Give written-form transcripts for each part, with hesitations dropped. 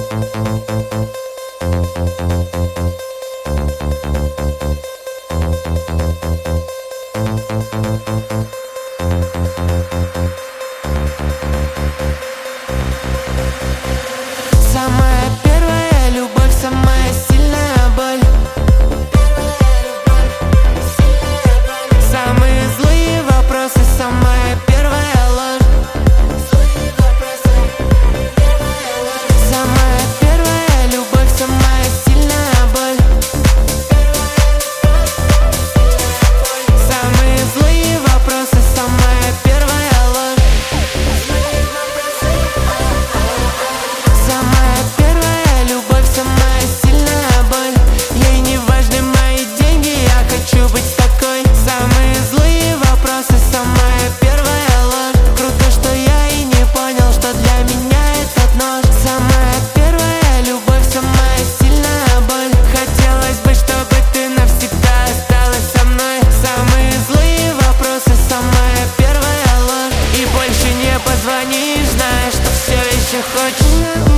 Самая первая любовь, самая сильная боль. Самые злые вопросы, самая первая ложь. Самая первая любовь, самая сильная боль. Самые злые вопросы, самая первая ложь. Самая первая любовь, самая сильная боль. Ей не важны мои деньги, я хочу быть с такой. Самые злые вопросы, самая первая ложь. Круто, что я и не понял, что для меня этот нож. Самая первая любовь, самая сильная боль. Хотелось бы, чтобы ты навсегда осталась со мной. Самые злые вопросы, самая первая ложь. И больше не позвонишь, знаешь, что все еще хочешь.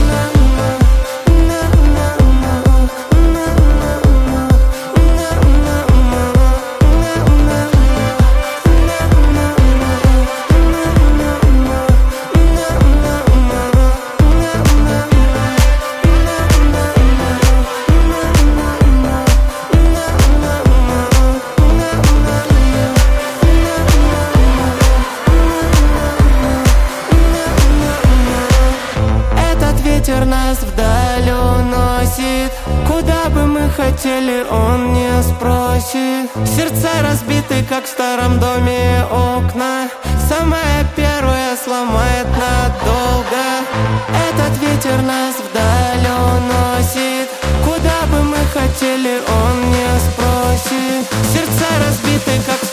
Ветер нас вдаль уносит. Куда бы мы хотели, он не спросит. Сердца разбиты, как в старом доме окна. Самая первая сломает надолго. Этот ветер нас вдаль уносит. Куда бы мы хотели, он не спросит. Сердца разбиты, как в